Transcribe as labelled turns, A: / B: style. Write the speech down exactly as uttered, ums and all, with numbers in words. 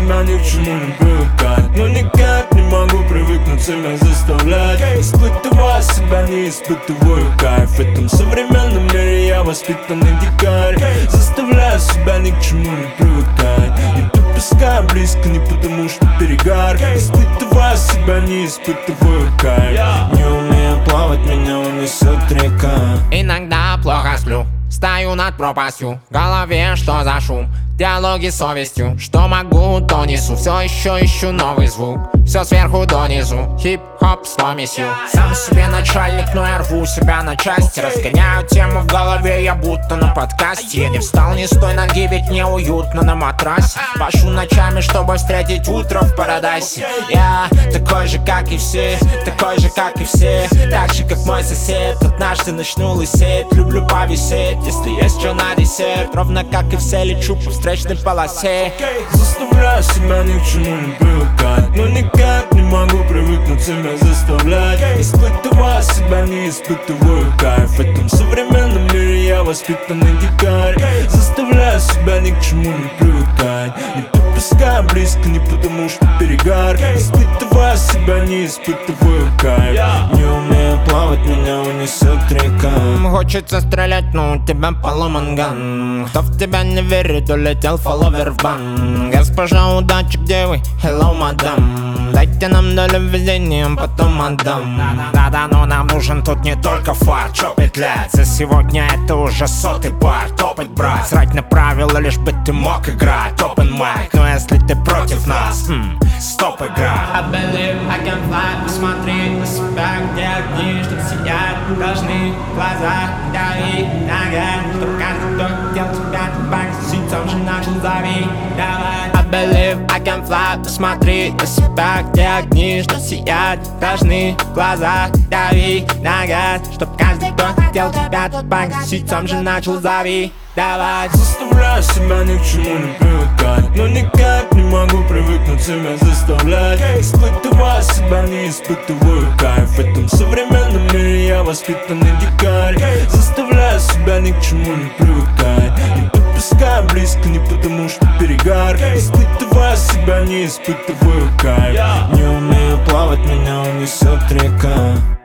A: себя ни к чему не привыкать, но никак не могу привыкнуть себя заставлять. Испытывая себя, не испытываю кайф. В этом современном мире я воспитанный дикарь. Заставляю себя ни к чему не привыкать, не подпускаю близко, не потому что перегар. Испытывая себя, не испытываю кайф. Не умею плавать, меня унесет река.
B: Иногда плохо сплю, стою над пропастью, в голове что за шум, диалоги с совестью. Что могу, то несу, все еще ищу новый звук. Все сверху донизу, хип-хоп с помесью. Сам себе начальник, но я рву себя на части. Разгоняю тему в голове, я будто на подкасте. Я не встал ни с той ноги, ведь мне уютно на матрасе. Пашу ночами, чтобы встретить утро в парадайсе. Я такой же, как и все, такой же, как и все. Так же, как мой сосед, однажды начну лысеть. Люблю повисеть, если есть что на десерт. Ровно как и все, лечу по встречной полосе.
A: Заставляю себя ни к чему не привыкать, но никак не могу привыкнуть себя заставлять. Испытывая себя, не испытываю кайф. В этом современном мире я воспитанный дикарь. Заставляю себя ни к чему не привыкать, не подпускаю близко, не потому что перегар. Испытывая себя, не испытываю кайф. Не умею плавать, меня унесет река.
B: Хочется стрелять, но у тебя поломан ган. Кто в тебя не верит, улетел фолловер в бан. Госпожа удачи, где вы? Hello, мадам. Дайте нам долю везения, потом отдам. Да-да, но нам нужен тут не только фарт. Чё петлять? За сегодня это уже сотый бар. Топать, брать, срать на правила, лишь бы ты мог играть. Open mic, но если ты против нас, хм, стоп, игра. I believe I can fly. Посмотри на себя, где огни, чтоб сиять должны глаза. Дави, нога, чтоб каждый, кто хотел тебя погасить, сам же начал зови. Давай. I believe I can fly. Посмотри на себя, где огни, чтоб сиять должны глаза. Дави, нога, чтоб каждый, кто хотел тебя погасить, сам же начал зови. Давай.
A: Заставляю себя ни к чему не привыкать, но никак не могу привыкнуть себя заставлять. Испытывая себя, не испытываю кайф. В этом современном мире я воспитанный дикарь. Заставляю себя ни к чему не привыкать, не подпускаю близко, не потому что перегар. Испытывая себя, не испытываю кайф. Не умею плавать, меня унесет река.